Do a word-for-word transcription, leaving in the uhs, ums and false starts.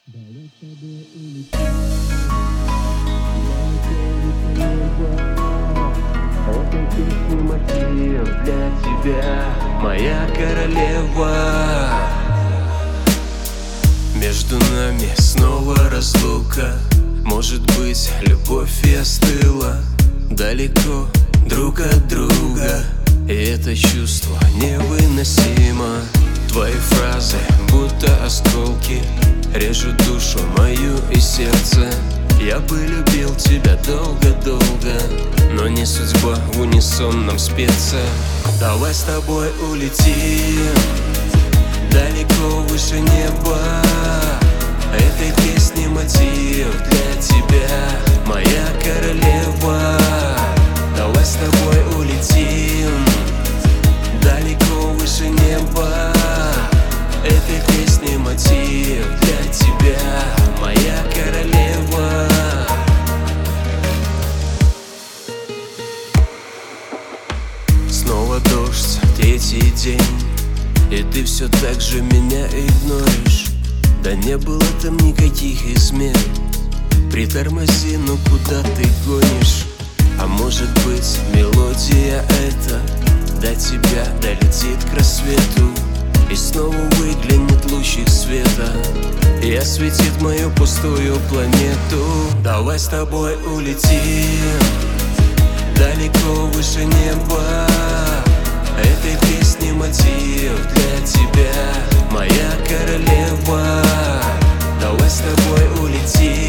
Давай с тобой улетим, далеко в небо. Эта песня мотив для тебя, моя королева. Между нами снова разлука. Может быть, любовь и остыла. Далеко друг от друга, и это чувство невыносимо. Твои фразы, будто осколки, режут душу мою и сердце. Я бы любил тебя долго-долго, но не судьба в унисон нам спеться. Давай с тобой улетим далеко выше неба. Этой песни мотив для тебя, моя королева. Давай с тобой улетим далеко выше неба. Этой песни мотив для тебя, моя королева. Снова дождь, третий день, и ты все так же меня игноришь. Да не было там никаких измен. Притормози, ну куда ты гонишь? А может быть, мелодия эта до тебя долетит к рассвету, и снова выглянет лучик света и осветит мою пустую планету. Давай с тобой улетим далеко выше неба. Этой песни мотив для тебя, моя королева. Давай с тобой улетим